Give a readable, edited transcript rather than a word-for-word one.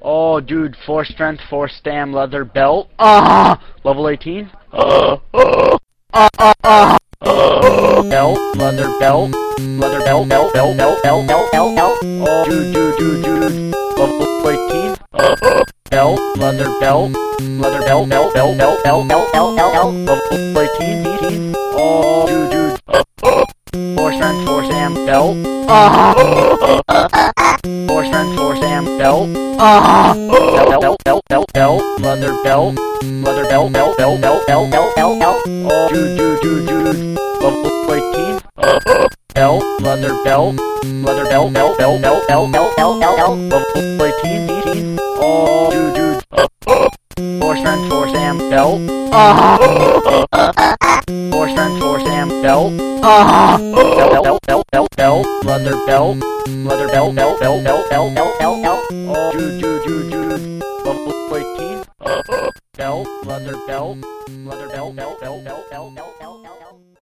Oh, dude, 4 strength, 4 stam, leather belt. Level 18. Belt, leather belt, leather belt, belt, belt, belt, belt, belt, belt, belt. Oh, dude. Level 18. Belt, leather belt, leather belt, belt, belt, belt, belt, belt, belt, belt, belt. Level 18. Oh, dude. 4 strength, 4 stam, belt. 4 strength, 4 stam, belt. Belt, leather belt, leather belt, belt, belt, belt, belt, belt, belt, belt. Oh, dude. Level 18. Belt, leather belt, leather belt, belt, belt, belt, belt, belt, belt, belt, belt. Level 18. Oh, dude. 4 strength, 4 stam, belt. 4 strength, 4 stam, belt. Belt, leather belt, leather belt, belt, belt, belt, belt, belt, belt, belt. Oh, dude. Level 18. Belt, leather belt, leather belt, belt, belt, belt, belt, belt, belt, belt.